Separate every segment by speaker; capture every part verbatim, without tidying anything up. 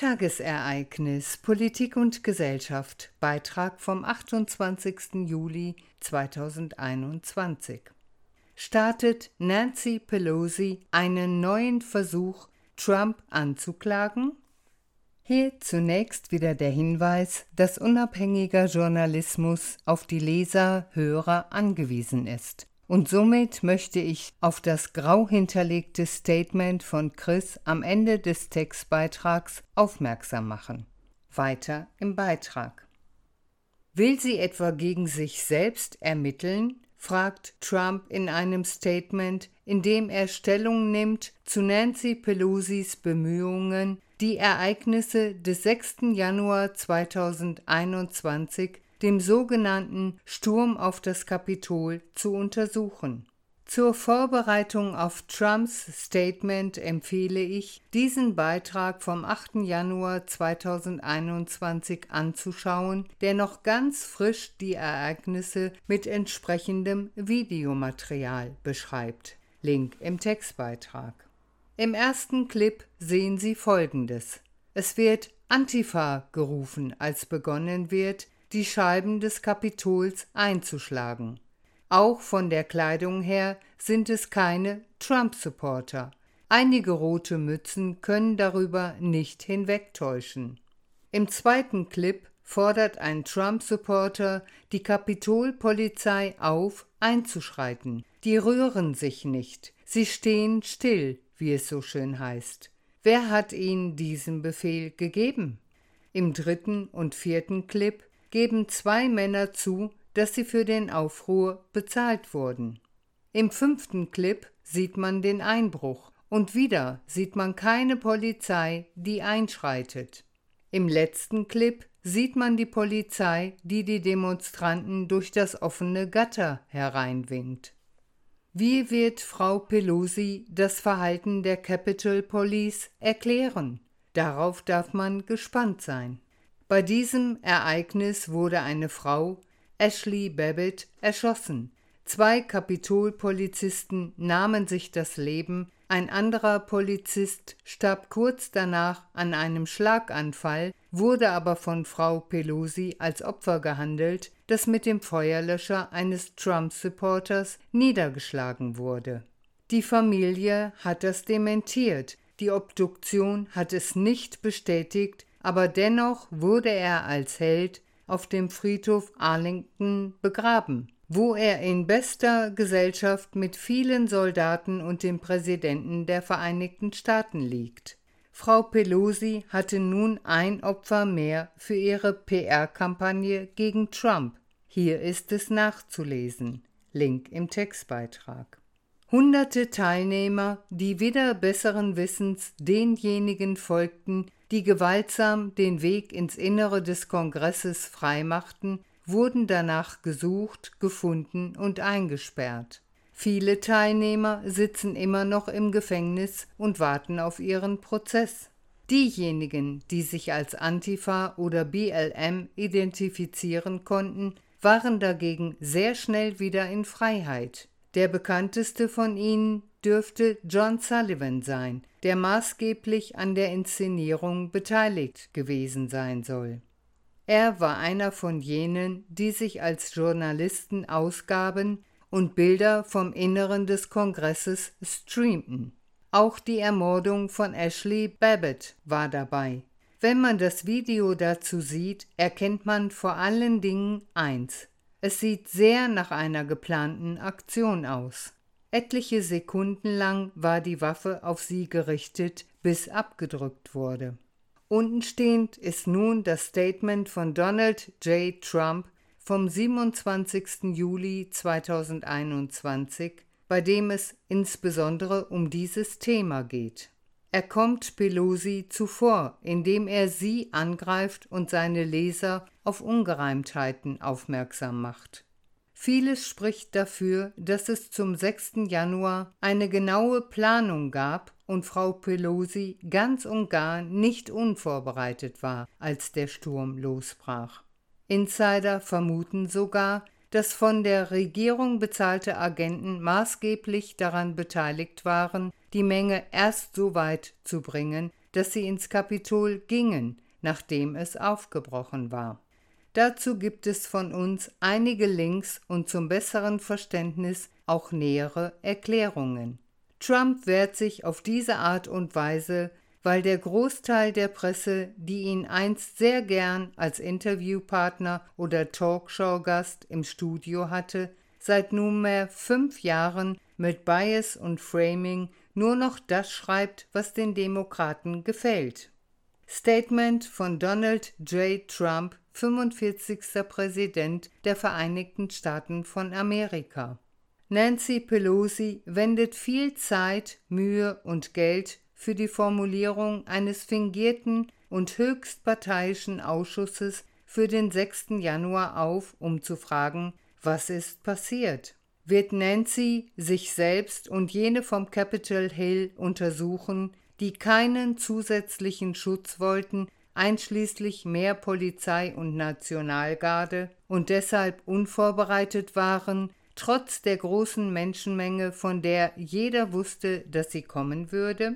Speaker 1: Tagesereignis Politik und Gesellschaft, Beitrag vom achtundzwanzigsten Juli zweitausendeinundzwanzig. Startet Nancy Pelosi einen neuen Versuch, Trump anzuklagen? Hier zunächst wieder der Hinweis, dass unabhängiger Journalismus auf die Leser, Hörer angewiesen ist. Und somit möchte ich auf das grau hinterlegte Statement von Chris am Ende des Textbeitrags aufmerksam machen. Weiter im Beitrag. Will sie etwa gegen sich selbst ermitteln? Fragt Trump in einem Statement, in dem er Stellung nimmt zu Nancy Pelosis Bemühungen, die Ereignisse des sechsten Januar zweitausendeinundzwanzig, dem sogenannten Sturm auf das Kapitol, zu untersuchen. Zur Vorbereitung auf Trumps Statement empfehle ich, diesen Beitrag vom achten Januar zweitausendeinundzwanzig anzuschauen, der noch ganz frisch die Ereignisse mit entsprechendem Videomaterial beschreibt. Link im Textbeitrag. Im ersten Clip sehen Sie Folgendes. Es wird Antifa gerufen, als begonnen wird, die Scheiben des Kapitols einzuschlagen. Auch von der Kleidung her sind es keine Trump-Supporter. Einige rote Mützen können darüber nicht hinwegtäuschen. Im zweiten Clip fordert ein Trump-Supporter die Kapitolpolizei auf, einzuschreiten. Die rühren sich nicht. Sie stehen still, wie es so schön heißt. Wer hat ihnen diesen Befehl gegeben? Im dritten und vierten Clip geben zwei Männer zu, dass sie für den Aufruhr bezahlt wurden. Im fünften Clip sieht man den Einbruch und wieder sieht man keine Polizei, die einschreitet. Im letzten Clip sieht man die Polizei, die die Demonstranten durch das offene Gatter hereinwinkt. Wie wird Frau Pelosi das Verhalten der Capitol Police erklären? Darauf darf man gespannt sein. Bei diesem Ereignis wurde eine Frau, Ashley Babbitt, erschossen. Zwei Kapitolpolizisten nahmen sich das Leben, ein anderer Polizist starb kurz danach an einem Schlaganfall, wurde aber von Frau Pelosi als Opfer gehandelt, das mit dem Feuerlöscher eines Trump-Supporters niedergeschlagen wurde. Die Familie hat das dementiert, die Obduktion hat es nicht bestätigt, aber dennoch wurde er als Held auf dem Friedhof Arlington begraben, wo er in bester Gesellschaft mit vielen Soldaten und dem Präsidenten der Vereinigten Staaten liegt. Frau Pelosi hatte nun ein Opfer mehr für ihre P R-Kampagne gegen Trump. Hier ist es nachzulesen. Link im Textbeitrag. Hunderte Teilnehmer, die wider besseren Wissens denjenigen folgten, die gewaltsam den Weg ins Innere des Kongresses freimachten, wurden danach gesucht, gefunden und eingesperrt. Viele Teilnehmer sitzen immer noch im Gefängnis und warten auf ihren Prozess. Diejenigen, die sich als Antifa oder B L M identifizieren konnten, waren dagegen sehr schnell wieder in Freiheit. Der bekannteste von ihnen dürfte John Sullivan sein, der maßgeblich an der Inszenierung beteiligt gewesen sein soll. Er war einer von jenen, die sich als Journalisten ausgaben und Bilder vom Inneren des Kongresses streamten. Auch die Ermordung von Ashley Babbitt war dabei. Wenn man das Video dazu sieht, erkennt man vor allen Dingen eins: Es sieht sehr nach einer geplanten Aktion aus. Etliche Sekunden lang war die Waffe auf sie gerichtet, bis abgedrückt wurde. Untenstehend ist nun das Statement von Donald J. Trump vom siebenundzwanzigsten Juli zweitausendeinundzwanzig, bei dem es insbesondere um dieses Thema geht. Er kommt Pelosi zuvor, indem er sie angreift und seine Leser auf Ungereimtheiten aufmerksam macht. Vieles spricht dafür, dass es zum sechsten Januar eine genaue Planung gab und Frau Pelosi ganz und gar nicht unvorbereitet war, als der Sturm losbrach. Insider vermuten sogar, dass von der Regierung bezahlte Agenten maßgeblich daran beteiligt waren, die Menge erst so weit zu bringen, dass sie ins Kapitol gingen, nachdem es aufgebrochen war. Dazu gibt es von uns einige Links und zum besseren Verständnis auch nähere Erklärungen. Trump wehrt sich auf diese Art und Weise, weil der Großteil der Presse, die ihn einst sehr gern als Interviewpartner oder Talkshow-Gast im Studio hatte, seit nunmehr fünf Jahren mit Bias und Framing nur noch das schreibt, was den Demokraten gefällt. Statement von Donald J. Trump, fünfundvierzigster Präsident der Vereinigten Staaten von Amerika. Nancy Pelosi wendet viel Zeit, Mühe und Geld für die Formulierung eines fingierten und höchstparteiischen Ausschusses für den sechsten Januar auf, um zu fragen, was ist passiert? Wird Nancy sich selbst und jene vom Capitol Hill untersuchen, die keinen zusätzlichen Schutz wollten, einschließlich mehr Polizei und Nationalgarde, und deshalb unvorbereitet waren, trotz der großen Menschenmenge, von der jeder wusste, dass sie kommen würde?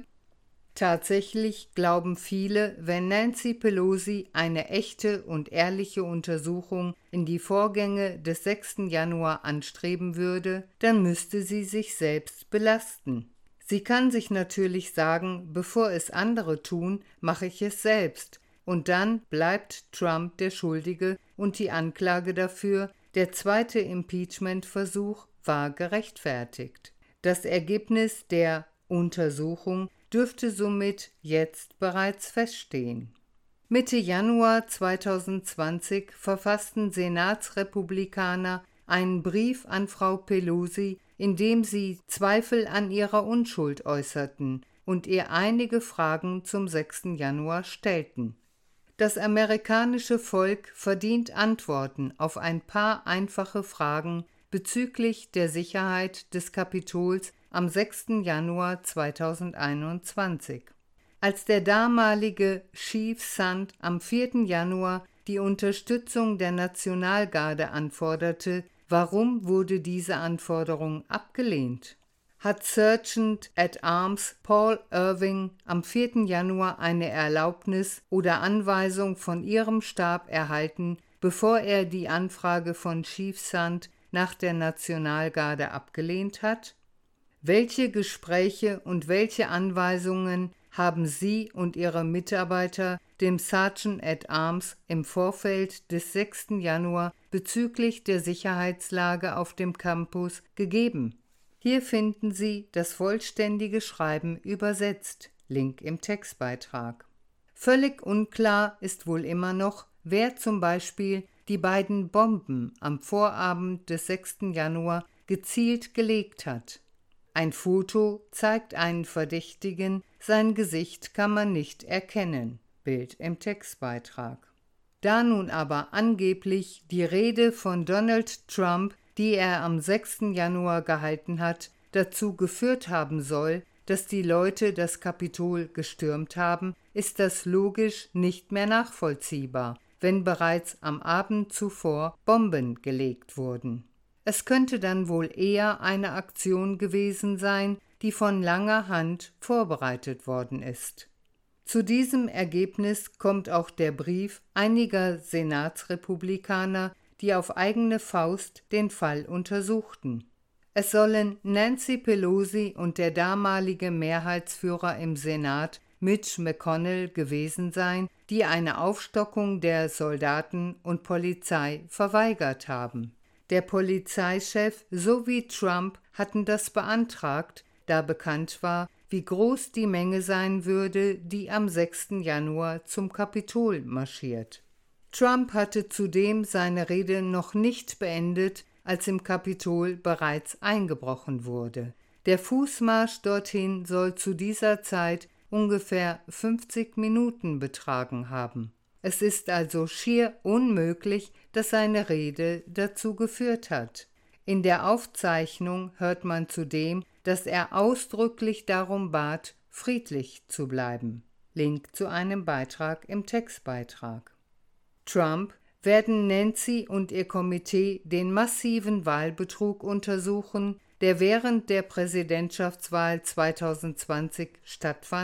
Speaker 1: Tatsächlich glauben viele, wenn Nancy Pelosi eine echte und ehrliche Untersuchung in die Vorgänge des sechsten Januar anstreben würde, dann müsste sie sich selbst belasten. Sie kann sich natürlich sagen, bevor es andere tun, mache ich es selbst. Und dann bleibt Trump der Schuldige und die Anklage dafür, der zweite Impeachment-Versuch war gerechtfertigt. Das Ergebnis der Untersuchung dürfte somit jetzt bereits feststehen. Mitte Januar zweitausendzwanzig verfassten Senatsrepublikaner einen Brief an Frau Pelosi, in dem sie Zweifel an ihrer Unschuld äußerten und ihr einige Fragen zum sechsten Januar stellten. Das amerikanische Volk verdient Antworten auf ein paar einfache Fragen bezüglich der Sicherheit des Kapitols am sechsten Januar zweitausendeinundzwanzig. Als der damalige Chief Sand am vierten Januar die Unterstützung der Nationalgarde anforderte, warum wurde diese Anforderung abgelehnt? Hat Sergeant at Arms Paul Irving am vierten Januar eine Erlaubnis oder Anweisung von ihrem Stab erhalten, bevor er die Anfrage von Chief Sand nach der Nationalgarde abgelehnt hat? Welche Gespräche und welche Anweisungen haben Sie und Ihre Mitarbeiter dem Sergeant at Arms im Vorfeld des sechsten Januar bezüglich der Sicherheitslage auf dem Campus gegeben? Hier finden Sie das vollständige Schreiben übersetzt, Link im Textbeitrag. Völlig unklar ist wohl immer noch, wer zum Beispiel die beiden Bomben am Vorabend des sechsten Januar gezielt gelegt hat. Ein Foto zeigt einen Verdächtigen, sein Gesicht kann man nicht erkennen. Bild im Textbeitrag. Da nun aber angeblich die Rede von Donald Trump, die er am sechsten Januar gehalten hat, dazu geführt haben soll, dass die Leute das Kapitol gestürmt haben, ist das logisch nicht mehr nachvollziehbar, wenn bereits am Abend zuvor Bomben gelegt wurden. Es könnte dann wohl eher eine Aktion gewesen sein, die von langer Hand vorbereitet worden ist. Zu diesem Ergebnis kommt auch der Brief einiger Senatsrepublikaner, die auf eigene Faust den Fall untersuchten. Es sollen Nancy Pelosi und der damalige Mehrheitsführer im Senat, Mitch McConnell, gewesen sein, die eine Aufstockung der Soldaten und Polizei verweigert haben. Der Polizeichef sowie Trump hatten das beantragt, da bekannt war, wie groß die Menge sein würde, die am sechsten Januar zum Kapitol marschiert. Trump hatte zudem seine Rede noch nicht beendet, als im Kapitol bereits eingebrochen wurde. Der Fußmarsch dorthin soll zu dieser Zeit ungefähr fünfzig Minuten betragen haben. Es ist also schier unmöglich, dass seine Rede dazu geführt hat. In der Aufzeichnung hört man zudem, dass er ausdrücklich darum bat, friedlich zu bleiben. Link zu einem Beitrag im Textbeitrag. Trump: Werden Nancy und ihr Komitee den massiven Wahlbetrug untersuchen, der während der Präsidentschaftswahl zweitausendzwanzig stattfand,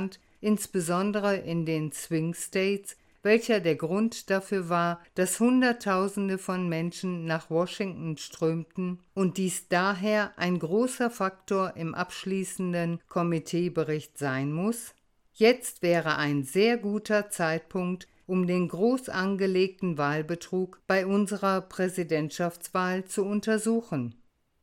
Speaker 1: insbesondere in den Swing States, welcher der Grund dafür war, dass Hunderttausende von Menschen nach Washington strömten und dies daher ein großer Faktor im abschließenden Komiteebericht sein muss? Jetzt wäre ein sehr guter Zeitpunkt, um den groß angelegten Wahlbetrug bei unserer Präsidentschaftswahl zu untersuchen.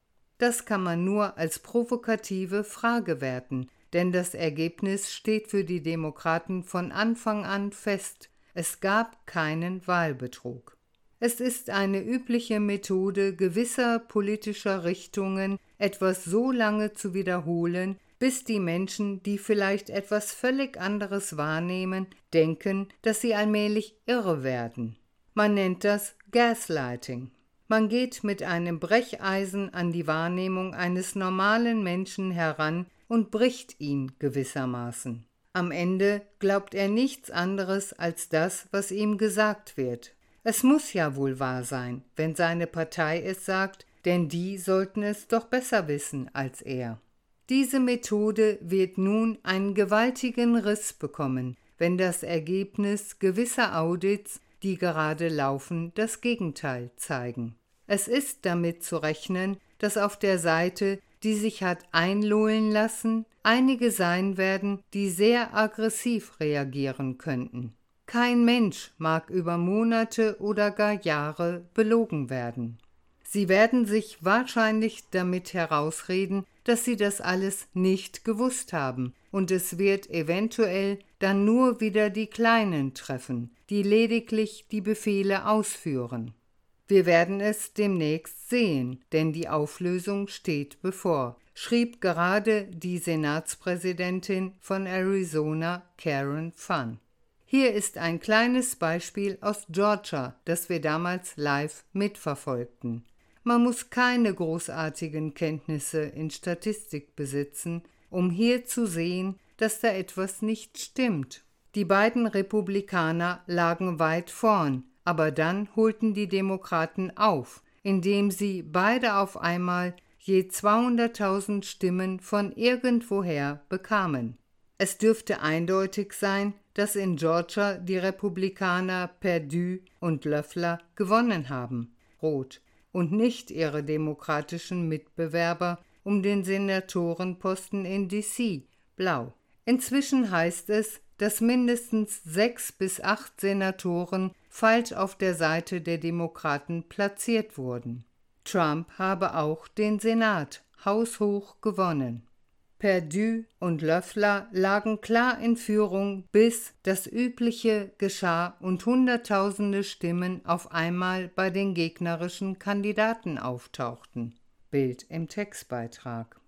Speaker 1: Das kann man nur als provokative Frage werten, denn das Ergebnis steht für die Demokraten von Anfang an fest. Es gab keinen Wahlbetrug. Es ist eine übliche Methode gewisser politischer Richtungen, etwas so lange zu wiederholen, bis die Menschen, die vielleicht etwas völlig anderes wahrnehmen, denken, dass sie allmählich irre werden. Man nennt das Gaslighting. Man geht mit einem Brecheisen an die Wahrnehmung eines normalen Menschen heran und bricht ihn gewissermaßen. Am Ende glaubt er nichts anderes als das, was ihm gesagt wird. Es muss ja wohl wahr sein, wenn seine Partei es sagt, denn die sollten es doch besser wissen als er. Diese Methode wird nun einen gewaltigen Riss bekommen, wenn das Ergebnis gewisser Audits, die gerade laufen, das Gegenteil zeigen. Es ist damit zu rechnen, dass auf der Seite, die sich hat einlullen lassen, einige sein werden, die sehr aggressiv reagieren könnten. Kein Mensch mag über Monate oder gar Jahre belogen werden. Sie werden sich wahrscheinlich damit herausreden, dass sie das alles nicht gewusst haben, und es wird eventuell dann nur wieder die Kleinen treffen, die lediglich die Befehle ausführen. Wir werden es demnächst sehen, denn die Auflösung steht bevor, schrieb gerade die Senatspräsidentin von Arizona, Karen Fann. Hier ist ein kleines Beispiel aus Georgia, das wir damals live mitverfolgten. Man muss keine großartigen Kenntnisse in Statistik besitzen, um hier zu sehen, dass da etwas nicht stimmt. Die beiden Republikaner lagen weit vorn, aber dann holten die Demokraten auf, indem sie beide auf einmal je zweihunderttausend Stimmen von irgendwoher bekamen. Es dürfte eindeutig sein, dass in Georgia die Republikaner Perdue und Loeffler gewonnen haben, rot, und nicht ihre demokratischen Mitbewerber um den Senatorenposten in D C, blau. Inzwischen heißt es, dass mindestens sechs bis acht Senatoren falsch auf der Seite der Demokraten platziert wurden. Trump habe auch den Senat haushoch gewonnen. Perdue und Loeffler lagen klar in Führung, bis das Übliche geschah und Hunderttausende Stimmen auf einmal bei den gegnerischen Kandidaten auftauchten. Bild im Textbeitrag.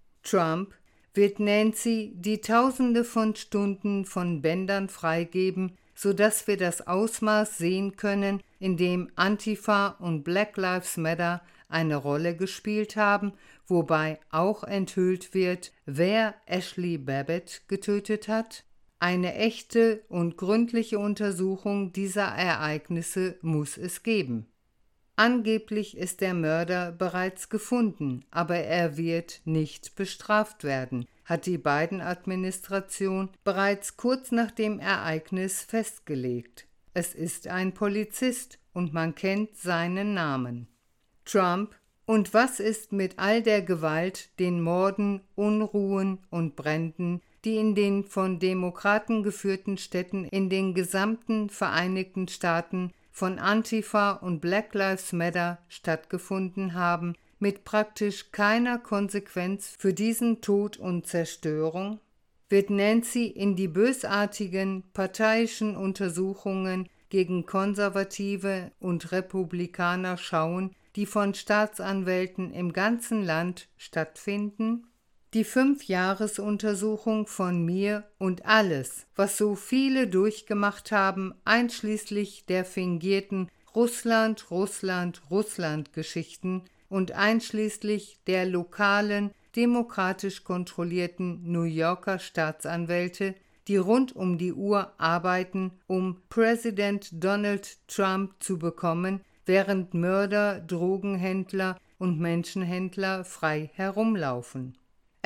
Speaker 1: Trump wird Nancy die Tausende von Stunden von Bändern freigeben, sodass wir das Ausmaß sehen können, in dem Antifa und Black Lives Matter eine Rolle gespielt haben, wobei auch enthüllt wird, wer Ashley Babbitt getötet hat. Eine echte und gründliche Untersuchung dieser Ereignisse muss es geben. Angeblich ist der Mörder bereits gefunden, aber er wird nicht bestraft werden, hat die Biden-Administration bereits kurz nach dem Ereignis festgelegt. Es ist ein Polizist und man kennt seinen Namen. Trump: Und was ist mit all der Gewalt, den Morden, Unruhen und Bränden, die in den von Demokraten geführten Städten in den gesamten Vereinigten Staaten von Antifa und Black Lives Matter stattgefunden haben, mit praktisch keiner Konsequenz für diesen Tod und Zerstörung? Wird Nancy in die bösartigen parteiischen Untersuchungen gegen Konservative und Republikaner schauen, die von Staatsanwälten im ganzen Land stattfinden? Die Fünf-Jahres-Untersuchung von mir und alles, was so viele durchgemacht haben, einschließlich der fingierten Russland, Russland, Russland-Geschichten und einschließlich der lokalen, demokratisch kontrollierten New Yorker Staatsanwälte, die rund um die Uhr arbeiten, um Präsident Donald Trump zu bekommen, während Mörder, Drogenhändler und Menschenhändler frei herumlaufen.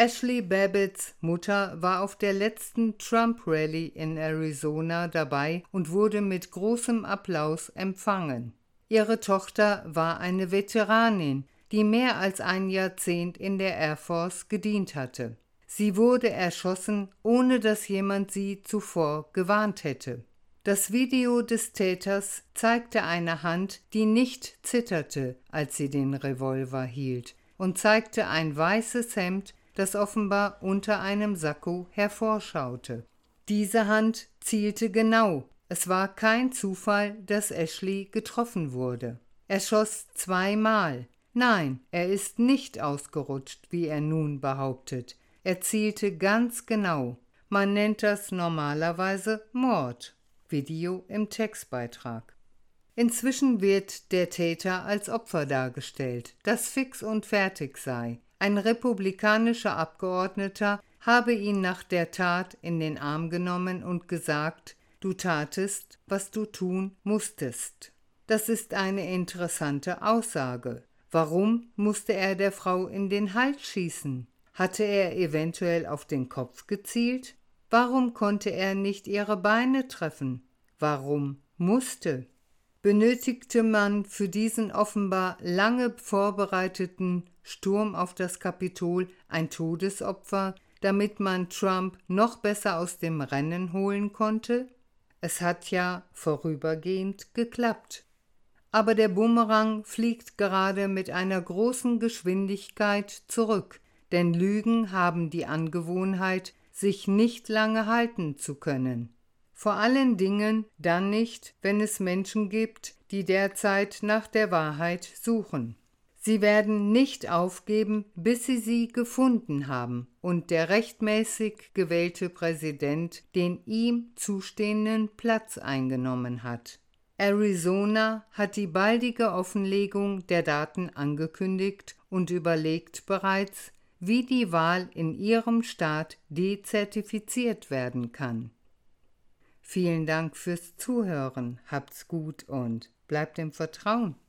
Speaker 1: Ashley Babbitts Mutter war auf der letzten Trump-Rally in Arizona dabei und wurde mit großem Applaus empfangen. Ihre Tochter war eine Veteranin, die mehr als ein Jahrzehnt in der Air Force gedient hatte. Sie wurde erschossen, ohne dass jemand sie zuvor gewarnt hätte. Das Video des Täters zeigte eine Hand, die nicht zitterte, als sie den Revolver hielt, und zeigte ein weißes Hemd, das offenbar unter einem Sakko hervorschaute. Diese Hand zielte genau. Es war kein Zufall, dass Ashley getroffen wurde. Er schoss zweimal. Nein, er ist nicht ausgerutscht, wie er nun behauptet. Er zielte ganz genau. Man nennt das normalerweise Mord. Video im Textbeitrag. Inzwischen wird der Täter als Opfer dargestellt, das fix und fertig sei. Ein republikanischer Abgeordneter habe ihn nach der Tat in den Arm genommen und gesagt, du tatest, was du tun musstest. Das ist eine interessante Aussage. Warum musste er der Frau in den Hals schießen? Hatte er eventuell auf den Kopf gezielt? Warum konnte er nicht ihre Beine treffen? Warum musste? Benötigte man für diesen offenbar lange vorbereiteten Sturm auf das Kapitol ein Todesopfer, damit man Trump noch besser aus dem Rennen holen konnte? Es hat ja vorübergehend geklappt. Aber der Bumerang fliegt gerade mit einer großen Geschwindigkeit zurück, denn Lügen haben die Angewohnheit, sich nicht lange halten zu können. Vor allen Dingen dann nicht, wenn es Menschen gibt, die derzeit nach der Wahrheit suchen. Sie werden nicht aufgeben, bis sie sie gefunden haben und der rechtmäßig gewählte Präsident den ihm zustehenden Platz eingenommen hat. Arizona hat die baldige Offenlegung der Daten angekündigt und überlegt bereits, wie die Wahl in ihrem Staat dezertifiziert werden kann. Vielen Dank fürs Zuhören, habt's gut und bleibt im Vertrauen.